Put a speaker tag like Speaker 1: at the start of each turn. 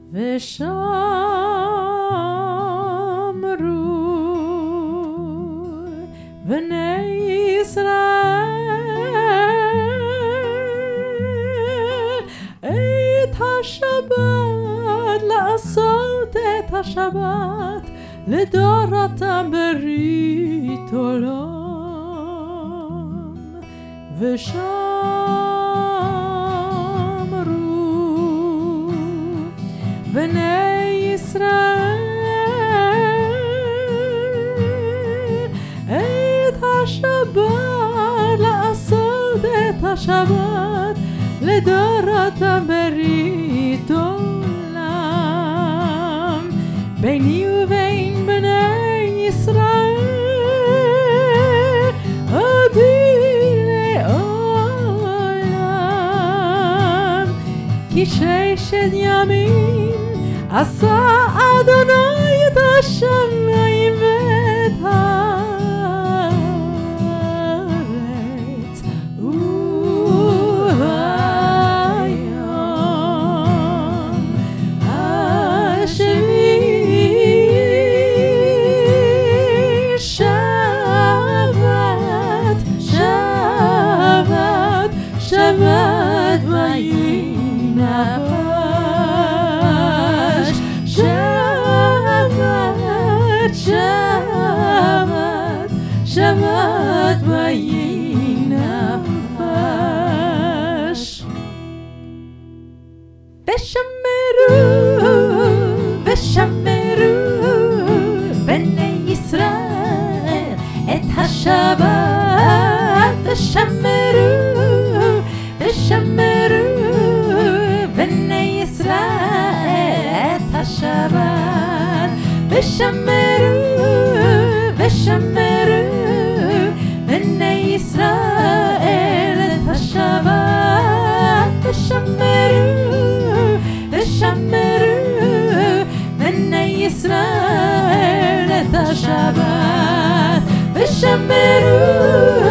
Speaker 1: ושמרו בני ישראל את השבת, לעשות את השבת לדורתם ברית עולם. ושמרו בני ישראל את השבת, לעשות את השבת לדורתם ברית עולם. ביני ובין בני ישראל עדי לעולם, כי 6 ימים עשה אדוני את השמיים ואת הארץ, וביום השביעי שבת, שבת, שבת ויהי נפש. שבת, שבת, שבת ויהי נפש. ושמרו, ושמרו בני ישראל את השבת. ושמרו, ושמרו בני ישראל את השבת. ושמרו, ושמרו בני ישראל את השבת. ושמרו, ושמרו בני ישראל את השבת. ושמרו,